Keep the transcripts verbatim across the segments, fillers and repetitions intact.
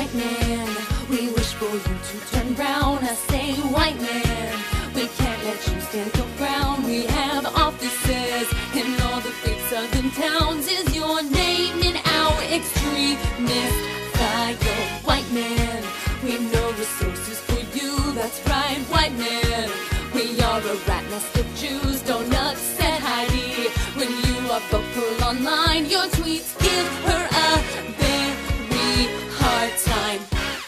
white man, we wish for you to turn brown. I say white man, we can't let you stand your ground. We have offices in all the big southern towns. Is your name in our extremist file? White man, we know resources for you. That's right, white man, we are a rat nest of Jews. Don't upset Heidi when you are vocal online. Your tweets give her a very hard time.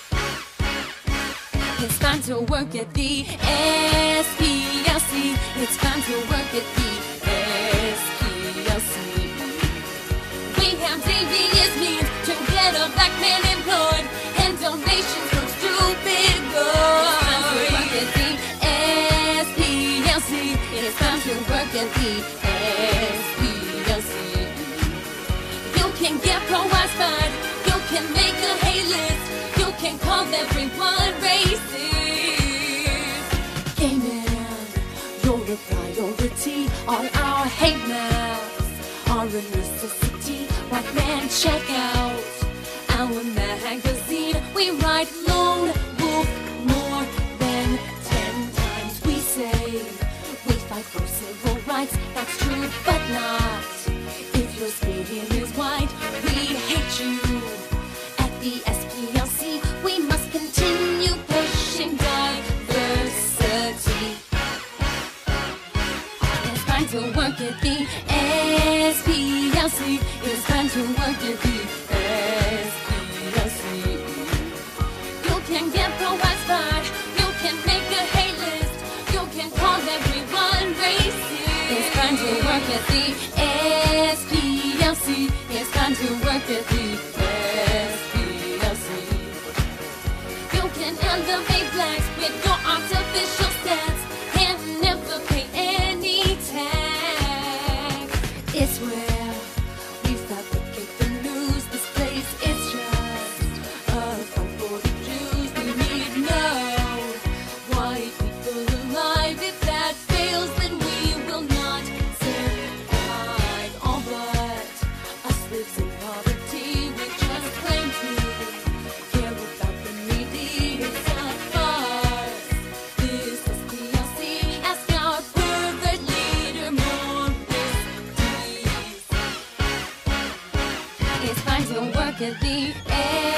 It's fine to work at the S P L C. It's fine to work at the S P L C. We have devious means to get a black man employed, and donations from stupid boys. It's time to work at the S P L C. It's time to work at the S P L C. You can get pro-wise fired. You can make a hate list. You can call everyone racist. Gay man, you're a priority. All our hate maps are a necessity. White man, check out our magazine. We write lone wolf more than ten times. We say we fight for civil rights. That's true, but not if your skin is white. We hate you at the S P L C. We must continue pushing diversity. It's time to work at the S P L C. It's time to work at the S P L C. You can get pro-wise fired. You can make a hate list. You can call everyone racist. It's time to work at the S P L C. It's time to work at the S P L C. You can elevate blacks with your artificial stats and never pay any tax. It's where we fabricate the news. This place is just a fun for the Jews. We need no white people alive. If that fails, then we will not survive. All but us lives in poverty. We just claim to care about the needy. It's a farce. This S P L C. Ask our pervert leader Morris Dees. It's fine to work at the